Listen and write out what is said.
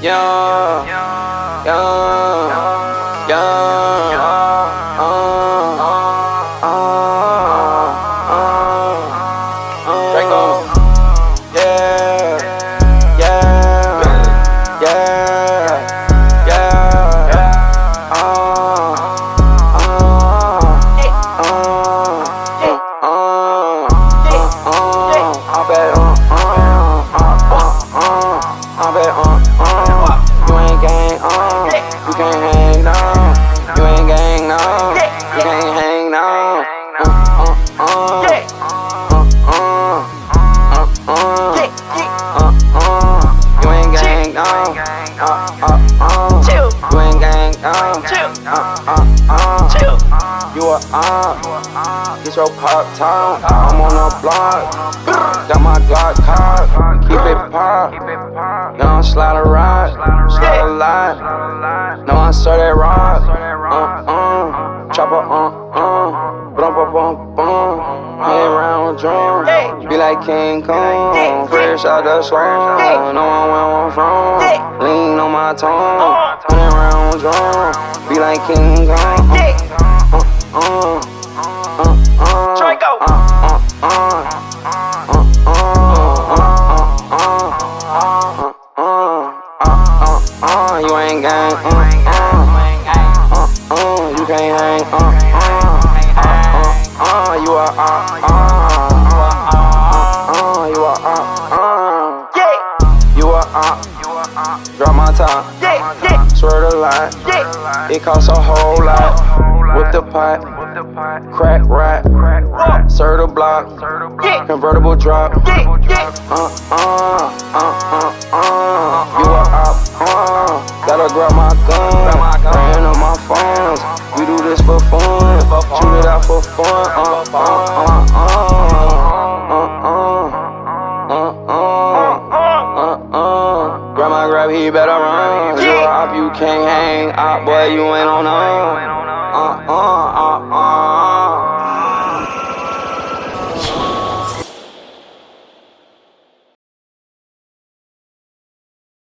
Yeah, yeah, yeah, Draco. Yeah, yeah, yeah, yeah, I bet, you ain't gang, you can't hang no, you ain't gang no, you can't hang no, you ain't gang no, you ain't gang no, you get your pop top, I'm on the block, got my Glock cock, keep it pop, now I'm slide a ride, slide a lot, now I start that rock, chopper, hang around drum, be like King Kong, fresh out the slum, know where I'm from, lean on my tongue, hang around drum, be like King Kong, Draco. You ain't gang, you can't hang, you are, you are, drop my top, swear to lie, it costs a whole lot, whip the pot, crack rat, serve the block, convertible drop, you are up, gotta grab my gun, ran on my phones, we do this for fun, shoot it out for fun, grandma grab, he better run, you are up, you can't hang, boy, you ain't on